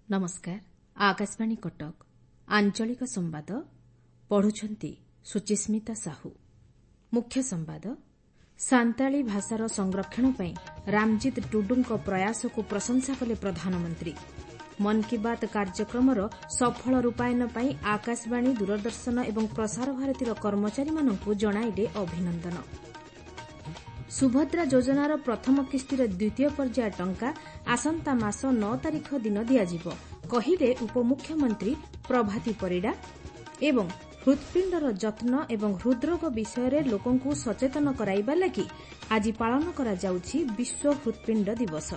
नमस्कार। आकाशवाणी कटक आंचलिक संवाद पढ़ुछंती सुचिस्मिता साहू। मुख्य संवाद सांताली भाषार संरक्षण पई रामजित टुडुंको प्रयास को प्रशंसा कले प्रधानमंत्री। मन की बात कार्यक्रमर सफल रूपायन पई आकाशवाणी दूरदर्शन एवं प्रसार भारतीर कर्मचारी मानकु जणाइले अभिनंदन। सुभद्रा योजनार प्रथम किस्तीर द्वितीय पर्याय टंका आसंता मास 9 तारिख दिन दियाजिब कहिले उपमुख्यमंत्री प्रभाती परिडा। एवं हृदपिंडर जत्न एवं हृदरोग विषय लोकंकु सचेतन कराइबा लागि आज पालन करा जाउछि विश्व हृदपिंड दिवस।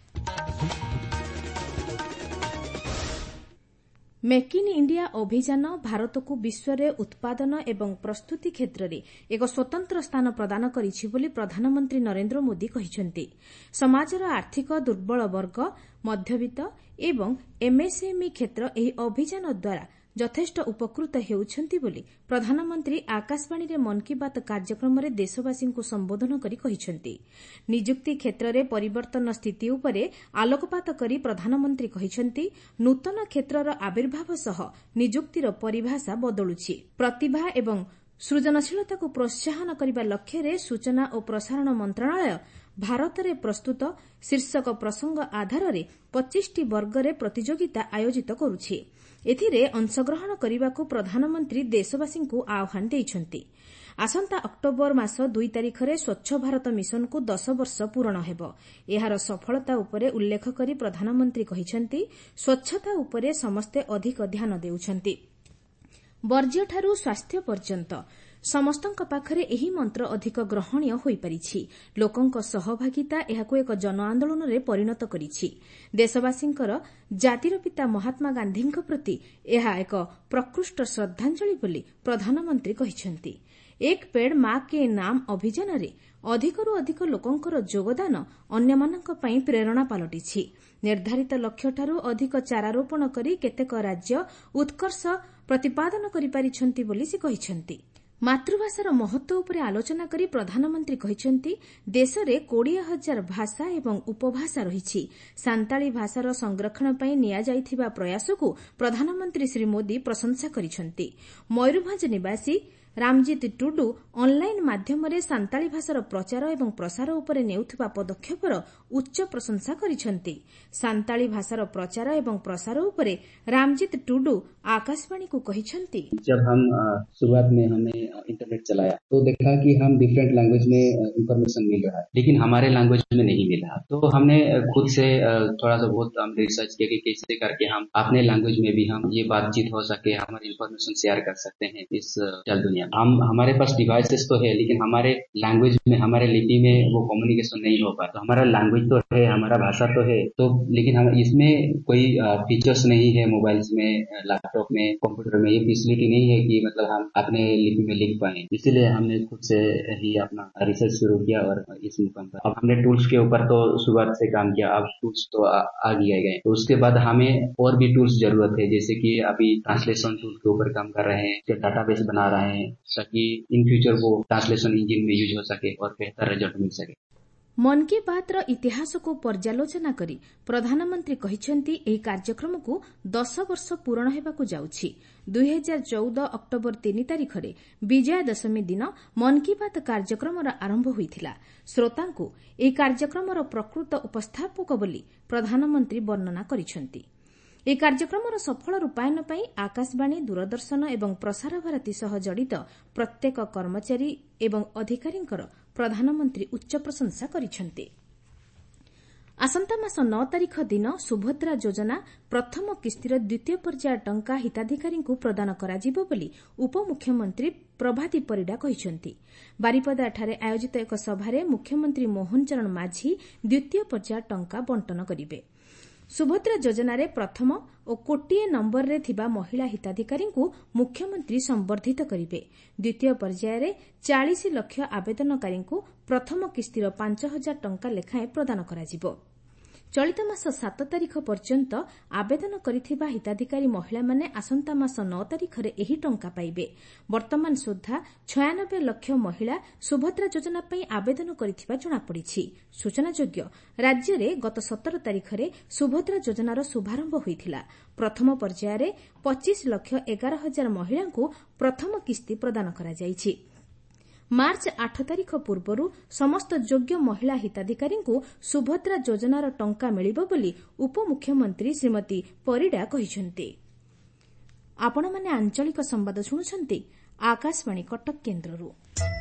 मेक इन इंडिया अभियान भारत को विश्व में उत्पादन एवं प्रस्तुति क्षेत्र में एक स्वतंत्र स्थान प्रदान करिछि बोली प्रधानमंत्री नरेंद्र मोदी कहिसेंति। समाजर आर्थिक दुर्बल वर्ग मध्यवित्त एवं एमएसएमई क्षेत्र एही अभियान द्वारा यथेष्ट उपकृत हेउछंती बोली प्रधानमंत्री आकाशवाणी रे मन की बात कार्यक्रम रे देशवासी को संबोधन करी कहिसेंति। नियुक्ति क्षेत्र रे परिवर्तन स्थिति उपरे आलोकपात करी प्रधानमंत्री कहिसेंति नूतन क्षेत्रर आविर्भाव सह नियुक्तिर परिभाषा बदलुछि। प्रतिभा एवं सृजनशीलता को प्रोत्साहन करने लक्ष्य रे सूचना और प्रसारण मंत्रणालय भारत रे प्रस्तुत शीर्षक प्रसंग आधार रे 25 वर्ग रे प्रतियोगिता आयोजित करुछि। एथिरे अंशग्रहण करने प्रधानमंत्री देशवासी को आह्वान देइछंती। आसंता अक्टोबर मास 2 तारिख रे स्वच्छ भारत मिशन को 10 वर्ष पूर्ण हेबो। एहार सफलता उपरे उल्लेख करी प्रधानमंत्री कहिछंती स्वच्छता उपरे समस्ते अधिक ध्यान देउछंती। वर्ज्य ठारू स्वास्थ्य पर्यंत समस्तଙ୍କ पाखरे एही मंत्र अधिक ग्रहणीय होई परिछि। लोकଙ୍କ सहभागिता एहाको एक जन आंदोलन रे परिणत करिछि। देशवासींकर जातिर पिता महात्मा गांधीଙ୍କ प्रति एहा एक प्रकृष्ट श्रद्धांजलि बोली प्रधानमंत्री कहिसेंति। एक पेड़ मां के नाम अभियान रे अधिकरू अधिक लोकଙ୍କର योगदान अन्यମାନଙ୍କ ପାଇଁ प्रेरणा पालटिछि। निर्धारित लक्ष्यଠାରୁ अधिक चारारोपण करी केतेक राज्य उत्कर्ष प्रतिपादन करि पारिछंती बोली से कहिसेंति। मातृभाषार महत्व उपरे आलोचना करी प्रधानमंत्री कहिसेंति देश रे 20,000 भाषा एवं उपभाषा रहिछि। सांताली भाषार संरक्षण पई निया जाइथिबा प्रयास को प्रधानमंत्री श्री मोदी प्रशंसा करिसेंति। मयूरभंज निवासी रामजित टुडू ऑनलाइन माध्यम रे सांताली भाषार प्रचार एवं प्रसार उपरे नेउथिबा पदक्षेपर उच्च प्रशंसा करिसेंति। सांताली भाषार प्रचार एवं प्रसार उपरे रामजित टुडू आकाशवाणी को कहिसेंति। जब हम शुरुआत में हमने इंटरनेट चलाया तो देखा कि हम डिफरेंट लैंग्वेज में इंफॉर्मेशन मिल रहा है, लेकिन हमारे लैंग्वेज में नहीं मिल रहा। तो हमने खुद से थोड़ा सा बहुत रिसर्च किया कि कैसे करके हम अपने लैंग्वेज में भी हम ये बातचीत हो सके, हमारी इंफॉर्मेशन शेयर कर सकते हैं इस चल दुनिया। हम हमारे पास डिवाइसेस तो है, लेकिन हमारे लैंग्वेज में हमारे लिपि में वो कम्युनिकेशन नहीं हो पाता। तो हमारा लैंग्वेज तो है, हमारा भाषा तो है, तो लेकिन हम इसमें कोई फीचर्स नहीं है मोबाइल्स में, लैपटॉप में, कंप्यूटर में ये फैसिलिटी नहीं है कि मतलब हम अपने लिपि में लिख पाए। इसीलिए हमने खुद से ही अपना रिसर्च शुरू किया और इस मुकाम पर अब हमने टूल्स के ऊपर तो शुरुआत से काम किया। अब टूल्स तो आ गए, तो उसके बाद हमें और भी टूल्स जरूरत है, जैसे कि अभी ट्रांसलेशन टूल के ऊपर काम कर रहे हैं, डाटाबेस बना रहे हैं ताकि इन फ्यूचर वो ट्रांसलेशन इंजन में यूज हो सके और बेहतर रिजल्ट मिल सके। मन की बात रो इतिहास को पर्यालोचना करी प्रधानमंत्री कहिसेंति एही कार्यक्रम को 10 वर्ष पूर्ण हेबाकु जाउछि। 2014 अक्टोबर 3 तारिख रे विजया दशमी दिन मन की बात कार्यक्रम आरंभ होइथिला। श्रोतांकु एही कार्यक्रम प्रकृत उपस्थापक बोली प्रधानमंत्री वर्णना करिसेंति। ଏହି କାର୍ଯ୍ୟକ୍ରମର ସଫଳ ରୂପାୟନ ପାଇଁ ଆକାଶବାଣୀ ଦୂରଦର୍ଶନ ଏବଂ ପ୍ରସାର ଭାରତୀ ସହ ଜଡ଼ିତ ପ୍ରତ୍ୟେକ କର୍ମଚାରୀ ଏବଂ ଅଧିକାରୀଙ୍କର ପ୍ରଧାନମନ୍ତ୍ରୀ ଉଚ୍ଚ ପ୍ରଶଂସା କରିଛନ୍ତି। ଆସନ୍ତା ମାସ 9 ତାରିଖ ଦିନ ସୁଭଦ୍ରା ଯୋଜନା ପ୍ରଥମ କିସ୍ତିର ଦ୍ୱିତୀୟ ପର୍ଯ୍ୟାୟ ଟଙ୍କା ହିତାଧିକାରୀଙ୍କୁ ପ୍ରଦାନ କରାଯିବ ବୋଲି ଉପମୁଖ୍ୟମନ୍ତ୍ରୀ ପ୍ରଭାତୀ ପରିଡା କହିଛନ୍ତି। ବାରିପଦାଠାରେ ଆୟୋଜିତ ଏକ ସଭାରେ ମୁଖ୍ୟମନ୍ତ୍ରୀ ମୋହନ ଚରଣ ମାଝୀ ଦ୍ୱିତୀୟ ପର୍ଯ୍ୟାୟ ଟଙ୍କା ବଣ୍ଟନ କରିବେ। ସୁଭଦ୍ରା ଯୋଜନାରେ ପ୍ରଥମ ଓ କୋଟିଏ ନମ୍ବରରେ ଥିବା ମହିଳା ହିତାଧିକାରୀଙ୍କୁ ମୁଖ୍ୟମନ୍ତ୍ରୀ ସମ୍ବର୍ଦ୍ଧିତ କରିବେ। ଦ୍ୱିତୀୟ ପର୍ଯ୍ୟାୟରେ 40 ଲକ୍ଷ ଆବେଦନକାରୀଙ୍କୁ ପ୍ରଥମ କିସ୍ତିର 5,000 ଟଙ୍କା ଲେଖାଏଁ ପ୍ରଦାନ କରାଯିବ। ଚଳିତ ମାସ 7 ତାରିଖ ପର୍ଯ୍ୟନ୍ତ ଆବେଦନ କରିଥିବା ହିତାଧିକାରୀ ମହିଳାମାନେ ଆସନ୍ତା ମାସ 9 ତାରିଖରେ ଏହି ଟଙ୍କା ପାଇବେ। ବର୍ତ୍ତମାନ ସୁଦ୍ଧା 96 ଲକ୍ଷ ମହିଳା ସୁଭଦ୍ରା ଯୋଜନା ପାଇଁ ଆବେଦନ କରିଥିବା ଜଣାପଡ଼ିଛି। ସୂଚନାଯୋଗ୍ୟ, ରାଜ୍ୟରେ ଗତ 17 ତାରିଖରେ ସୁଭଦ୍ରା ଯୋଜନାର ଶୁଭାରମ୍ଭ ହୋଇଥିଲା। ପ୍ରଥମ ପର୍ଯ୍ୟାୟରେ 25 ଲକ୍ଷ 11 ହଜାର ମହିଳାଙ୍କୁ ପ୍ରଥମ କିସ୍ତି ପ୍ରଦାନ କରାଯାଇଛି। ମାର୍ଚ୍ଚ 8 ତାରିଖ ପୂର୍ବରୁ ସମସ୍ତ ଯୋଗ୍ୟ ମହିଳା ହିତାଧିକାରୀଙ୍କୁ ସୁଭଦ୍ରା ଯୋଜନାର ଟଙ୍କା ମିଳିବ ବୋଲି ଉପମୁଖ୍ୟମନ୍ତ୍ରୀ ଶ୍ରୀମତୀ ପରିଡା କହିଛନ୍ତି। ଆପଣମାନେ ଆଞ୍ଚଳିକ ସମ୍ବାଦ ଶୁଣୁଛନ୍ତି ଆକାଶବାଣୀ କଟକ କେନ୍ଦ୍ରରୁ।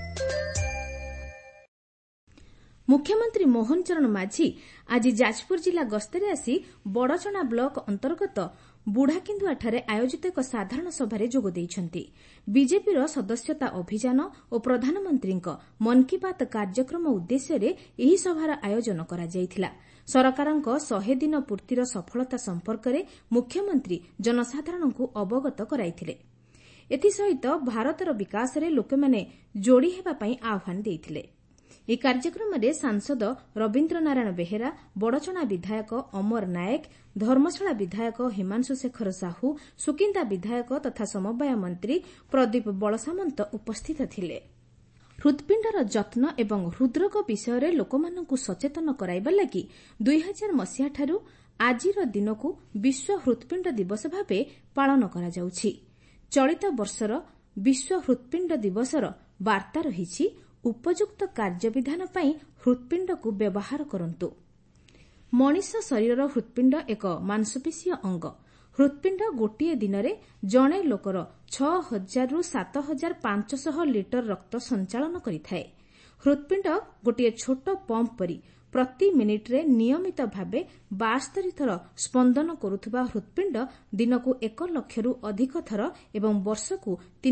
ମୁଖ୍ୟମନ୍ତ୍ରୀ ମୋହନ ଚରଣ ମାଝୀ ଆଜି ଯାଜପୁର ଜିଲ୍ଲା ଗସ୍ତରେ ଆସି ବଡ଼ଚଣା ବ୍ଲକ ଅନ୍ତର୍ଗତ ବୁଢ଼ାକିନ୍ଦୁଆଠାରେ ଆୟୋଜିତ ଏକ ସାଧାରଣ ସଭାରେ ଯୋଗ ଦେଇଛନ୍ତି। ବିଜେପିର ସଦସ୍ୟତା ଅଭିଯାନ ଓ ପ୍ରଧାନମନ୍ତ୍ରୀଙ୍କ ମନ୍ କି ବାତ୍ କାର୍ଯ୍ୟକ୍ରମ ଉଦ୍ଦେଶ୍ୟରେ ଏହି ସଭାର ଆୟୋଜନ କରାଯାଇଥିଲା। ସରକାରଙ୍କ 100 ଦିନ ପୂର୍ତ୍ତିର ସଫଳତା ସମ୍ପର୍କରେ ମୁଖ୍ୟମନ୍ତ୍ରୀ ଜନସାଧାରଣଙ୍କୁ ଅବଗତ କରାଇଥିଲେ। ଏଥିସହିତ ଭାରତର ବିକାଶରେ ଲୋକମାନେ ଯୋଡ଼ି ହେବା ପାଇଁ ଆହ୍ୱାନ ଦେଇଥିଲେ। ଏହି କାର୍ଯ୍ୟକ୍ରମରେ ସାଂସଦ ରବୀନ୍ଦ୍ର ନାରାୟଣ ବେହେରା, ବଡ଼ଚଣା ବିଧାୟକ ଅମର ନାୟକ, ଧର୍ମଶାଳା ବିଧାୟକ ହିମାଂଶୁ ଶେଖର ସାହୁ, ସୁକିନ୍ଦା ବିଧାୟକ ତଥା ସମବାୟ ମନ୍ତ୍ରୀ ପ୍ରଦୀପ ବଳସାମନ୍ତ ଉପସ୍ଥିତ ଥିଲେ। ହୃତ୍ପିଣ୍ଡର ଯତ୍ନ ଏବଂ ହୃଦ୍ରୋଗ ବିଷୟରେ ଲୋକମାନଙ୍କୁ ସଚେତନ କରାଇବା ଲାଗି 2000 ମସିହାଠାରୁ ଆଜିର ଦିନକୁ ବିଶ୍ୱ ହୃତ୍ପିଣ୍ଡ ଦିବସ ଭାବେ ପାଳନ କରାଯାଉଛି। ଚଳିତ ବର୍ଷର ବିଶ୍ୱ ହୃତ୍ପିଣ୍ଡ ଦିବସର ବାର୍ତ୍ତା ରହିଛି, ଉପଯୁକ୍ତ କାର୍ଯ୍ୟବିଧାନ ପାଇଁ ହୃତ୍ପିଣ୍ଡକୁ ବ୍ୟବହାର କରନ୍ତୁ। ମଣିଷ ଶରୀରର ହୃତ୍ପିଣ୍ଡ ଏକ ମାଂସପେଶୀୟ ଅଙ୍ଗ। ହୃତ୍ପିଣ୍ଡ ଗୋଟିଏ ଦିନରେ ଜଣେ ଲୋକର 6000ରୁ 7500 ଲିଟର ରକ୍ତ ସଞ୍ଚାଳନ କରିଥାଏ। ହୃତ୍ପିଣ୍ଡ ଗୋଟିଏ ଛୋଟ ପମ୍ପ ପରି ପ୍ରତି ମିନିଟ୍ରେ ନିୟମିତ ଭାବେ 72 ଥର ସ୍ପନ୍ଦନ କରୁଥିବା ହୃତ୍ପିଣ୍ଡ ଦିନକୁ 1 ଲକ୍ଷରୁ ଅଧିକ ଥର ଏବଂ ବର୍ଷକୁ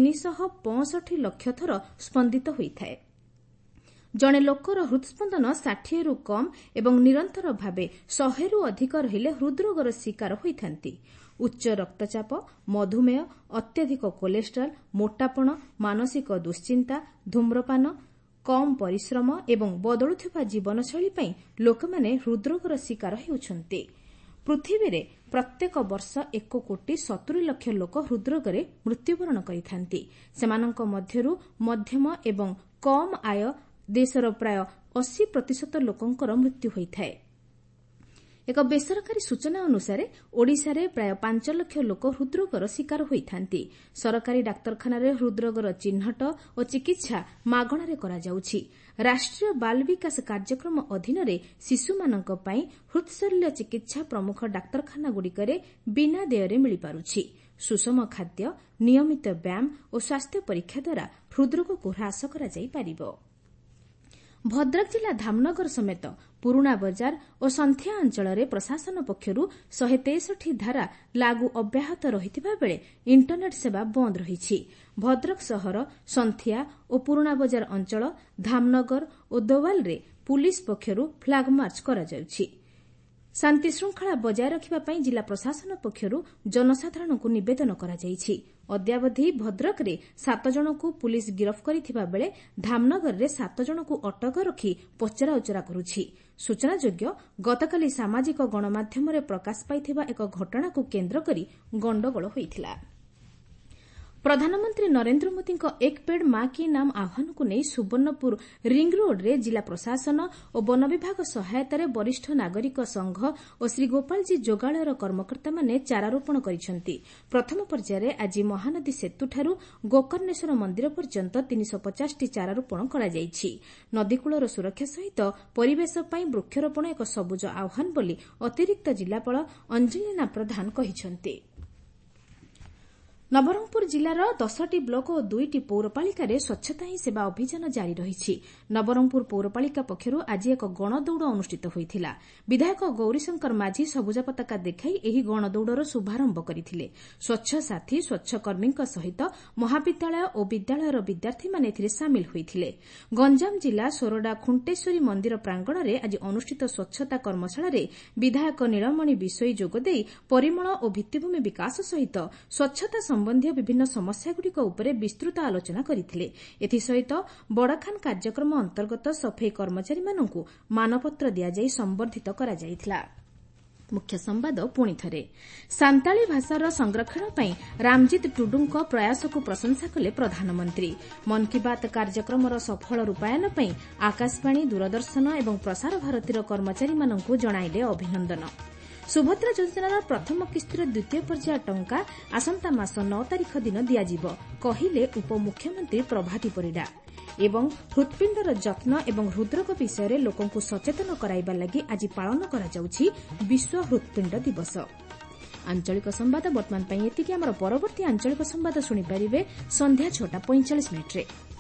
365 ଲକ୍ଷ ଥର ସ୍ପନ୍ଦିତ ହୋଇଥାଏ। ଜଣେ ଲୋକର ହୃତ୍ସ୍ପନ୍ଦନ 60ରୁ କମ୍ ଏବଂ ନିରନ୍ତର ଭାବେ 100ରୁ ଅଧିକ ରହିଲେ ହୃଦ୍ରୋଗର ଶିକାର ହୋଇଥାନ୍ତି। ଉଚ୍ଚ ରକ୍ତଚାପ, ମଧୁମେହ, ଅତ୍ୟଧିକ କୋଲେଷ୍ଟ୍ରଲ, ମୋଟାପଣ, ମାନସିକ ଦୁଶ୍ଚିନ୍ତା, ଧୂମ୍ରପାନ, କମ୍ ପରିଶ୍ରମ ଏବଂ ବଦଳୁଥିବା ଜୀବନଶୈଳୀ ପାଇଁ ଲୋକମାନେ ହୃଦ୍ରୋଗର ଶିକାର ହେଉଛନ୍ତି। ପୃଥିବୀରେ ପ୍ରତ୍ୟେକ ବର୍ଷ 1,70,00,000 ଲୋକ ହୃଦ୍ରୋଗରେ ମୃତ୍ୟୁବରଣ କରିଥାନ୍ତି। ସେମାନଙ୍କ ମଧ୍ୟରୁ ମଧ୍ୟମ ଏବଂ କମ୍ ଆୟ ଦେଶର ପ୍ରାୟ 80% ଲୋକଙ୍କର ମୃତ୍ୟୁ ହୋଇଥାଏ। ଏକ ବେସରକାରୀ ସୂଚନା ଅନୁସାରେ ଓଡ଼ିଶାରେ ପ୍ରାୟ 5 ଲକ୍ଷ ଲୋକ ହୃଦ୍ରୋଗର ଶିକାର ହୋଇଥାନ୍ତି। ସରକାରୀ ଡାକ୍ତରଖାନାରେ ହୃଦ୍ରୋଗର ଚିହ୍ନଟ ଓ ଚିକିତ୍ସା ମାଗଣାରେ କରାଯାଉଛି। ରାଷ୍ଟ୍ରୀୟ ବାଲ ବିକାଶ କାର୍ଯ୍ୟକ୍ରମ ଅଧୀନରେ ଶିଶୁମାନଙ୍କ ପାଇଁ ହୃତ୍ଶଲ୍ୟ ଚିକିତ୍ସା ପ୍ରମୁଖ ଡାକ୍ତରଖାନାଗୁଡ଼ିକରେ ବିନା ଦେୟରେ ମିଳିପାରୁଛି। ସୁଷମ ଖାଦ୍ୟ, ନିୟମିତ ବ୍ୟାୟାମ ଓ ସ୍ୱାସ୍ଥ୍ୟ ପରୀକ୍ଷା ଦ୍ୱାରା ହୃଦ୍ରୋଗକୁ ହ୍ରାସ କରାଯାଇପାରିବ। ଭଦ୍ରକ ଜିଲ୍ଲା ଧାମନଗର ସମେତ ପୁରୁଣା ବଜାର ଓ ସନ୍ଥିଆ ଅଞ୍ଚଳରେ ପ୍ରଶାସନ ପକ୍ଷରୁ 163 ଧାରା ଲାଗୁ ଅବ୍ୟାହତ ରହିଥିବା ବେଳେ ଇଣ୍ଟରନେଟ୍ ସେବା ବନ୍ଦ ରହିଛି। ଭଦ୍ରକ ସହର, ସନ୍ଥିଆ ଓ ପୁରୁଣା ବଜାର ଅଞ୍ଚଳ, ଧାମନଗର ଓ ଦୋୱାଲରେ ପୁଲିସ୍ ପକ୍ଷରୁ ଫ୍ଲାଗମାର୍ଚ୍ଚ କରାଯାଉଛି। ଶାନ୍ତି ଶୃଙ୍ଖଳା ବଜାୟ ରଖିବା ପାଇଁ ଜିଲ୍ଲା ପ୍ରଶାସନ ପକ୍ଷରୁ ଜନସାଧାରଣଙ୍କୁ ନିବେଦନ କରାଯାଇଛି। ଅଦ୍ୟାବଧି ଭଦ୍ରକରେ 7 ଜଣଙ୍କୁ ପୁଲିସ୍ ଗିରଫ କରିଥିବା ବେଳେ ଧାମନଗରରେ 7 ଜଣଙ୍କୁ ଅଟକ ରଖି ପଚରାଉଚରା କରୁଛି। ସୂଚନାଯୋଗ୍ୟ, ଗତକାଲି ସାମାଜିକ ଗଣମାଧ୍ୟମରେ ପ୍ରକାଶ ପାଇଥିବା ଏକ ଘଟଣାକୁ କେନ୍ଦ୍ର କରି ଗଣ୍ଡଗୋଳ ହୋଇଥିଲା। ପ୍ରଧାନମନ୍ତ୍ରୀ ନରେନ୍ଦ୍ର ମୋଦିଙ୍କ ଏକ ପେଡ୍ ମା କି ନାମ ଆହ୍ୱାନକୁ ନେଇ ସୁବର୍ଣ୍ଣପୁର ରିଙ୍ଗ ରୋଡ୍ରେ ଜିଲ୍ଲା ପ୍ରଶାସନ ଓ ବନ ବିଭାଗ ସହାୟତାରେ ବରିଷ୍ଠ ନାଗରିକ ସଂଘ ଓ ଶ୍ରୀ ଗୋପାଳଜୀ ଯୋଗାଳୟର କର୍ମକର୍ତ୍ତାମାନେ ଚାରାରୋପଣ କରିଛନ୍ତି। ପ୍ରଥମ ପର୍ଯ୍ୟାୟରେ ଆଜି ମହାନଦୀ ସେତୁଠାରୁ ଗୋକର୍ଣ୍ଣେଶ୍ୱର ମନ୍ଦିର ପର୍ଯ୍ୟନ୍ତ 350ଟି ଚାରାରୋପଣ କରାଯାଇଛି। ନଦୀକୂଳର ସୁରକ୍ଷା ସହିତ ପରିବେଶ ପାଇଁ ବୃକ୍ଷରୋପଣ ଏକ ସବୁଜ ଆହ୍ୱାନ ବୋଲି ଅତିରିକ୍ତ ଜିଲ୍ଲାପାଳ ଅଞ୍ଜଳିନା ପ୍ରଧାନ କହିଛନ୍ତି। ନବରଙ୍ଗପୁର ଜିଲ୍ଲାର 10ଟି ବ୍ଲକ ଓ 2ଟି ପୌରପାଳିକାରେ ସ୍ୱଚ୍ଛତା ହିଁ ସେବା ଅଭିଯାନ ଜାରି ରହିଛି। ନବରଙ୍ଗପୁର ପୌରପାଳିକା ପକ୍ଷରୁ ଆଜି ଏକ ଗଣଦୌଡ଼ ଅନୁଷ୍ଠିତ ହୋଇଥିଲା। ବିଧାୟକ ଗୌରୀଶଙ୍କର ମାଝୀ ସବୁଜ ପତାକା ଦେଖାଇ ଏହି ଗଣଦୌଡ଼ର ଶୁଭାରମ୍ଭ କରିଥିଲେ। ସ୍ୱଚ୍ଛ ସାଥୀ ସ୍ୱଚ୍ଛକର୍ମୀଙ୍କ ସହିତ ମହାବିଦ୍ୟାଳୟ ଓ ବିଦ୍ୟାଳୟର ବିଦ୍ୟାର୍ଥୀମାନେ ଏଥିରେ ସାମିଲ ହୋଇଥିଲେ। ଗଞ୍ଜାମ ଜିଲ୍ଲା ସୋରଡା ଖୁଣ୍ଟେଶ୍ୱରୀ ମନ୍ଦିର ପ୍ରାଙ୍ଗଣରେ ଆଜି ଅନୁଷ୍ଠିତ ସ୍ୱଚ୍ଛତା କର୍ମଶାଳାରେ ବିଧାୟକ ନୀଳମଣି ବିଶୋଇ ଯୋଗଦେଇ ପରିମଳ ଓ ଭିତ୍ତିଭୂମି ବିକାଶ ସହିତ ସ୍ୱଚ୍ଛତା ସମ୍ବନ୍ଧୀୟ ବିଭିନ୍ନ ସମସ୍ୟାଗୁଡ଼ିକ ଉପରେ ବିସ୍ତୃତ ଆଲୋଚନା କରିଥିଲେ। ଏଥିସହିତ ବଡ଼ଖାନ କାର୍ଯ୍ୟକ୍ରମ ଅନ୍ତର୍ଗତ ସଫେଇ କର୍ମଚାରୀମାନଙ୍କୁ ମାନପତ୍ର ଦିଆଯାଇ ସମ୍ବର୍ଦ୍ଧିତ କରାଯାଇଥିଲା। मुख्य संवाद पुणी थरे सांताली भाषार संरक्षण ପାଇଁ रामजित टुडुଙ୍କ प्रयासକୁ प्रशंसा कले प्रधानमंत्री मन की बात कार्यक्रमर सफल रूपायन ପାଇଁ आकाशवाणी दूरदर्शन एवं प्रसार भारतीर कर्मचारीମାନଙ୍କୁ जणाइले अभिनंदन सुभद्रा योजनार प्रथम किस्तीर द्वितीय पर्याय टंका आसंता मास 9 तारिख दिन दियाजिब कहिले उपमुख्यमंत्री प्रभाती परिडा एवं हृत्पिंडर जत्न एवं हृदरोग विषय लोकंकु सचेतन कराइबा लागि आज पालन करा जाउछि विश्व हृत्पिंड दिवस। आंचलिक संवाद वर्तमान पई एतिकी। हमर परवर्ती आंचलिक संवाद सुनि परिबे संध्या 6:45 मिनिट रे।